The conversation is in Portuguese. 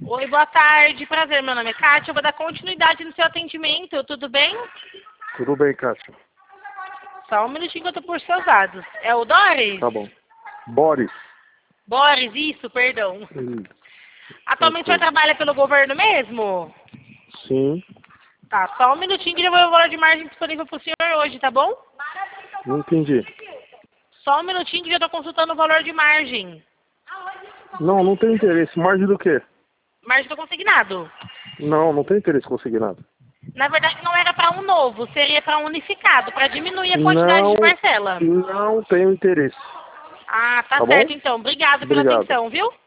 Oi, boa tarde. Prazer, meu nome é Kátia. Eu vou dar continuidade no seu atendimento, tudo bem? Tudo bem, Kátia. Só um minutinho que eu tô por seus dados. É o Doris? Tá bom. Boris. Boris, isso, perdão. Atualmente Ok. você trabalha pelo governo mesmo? Sim. Tá, só um minutinho que eu vou ver o valor de margem disponível pro senhor hoje, tá bom? Não entendi. Só um minutinho que eu tô consultando o valor de margem. Não tem interesse. Margem do quê? Margem do consignado. Não tem interesse conseguir nada. Na verdade, não era para um novo, seria para um unificado, para diminuir a quantidade de parcela. Não tenho interesse. Ah, tá Tá certo bom? então. Obrigada pela Obrigado. atenção, viu?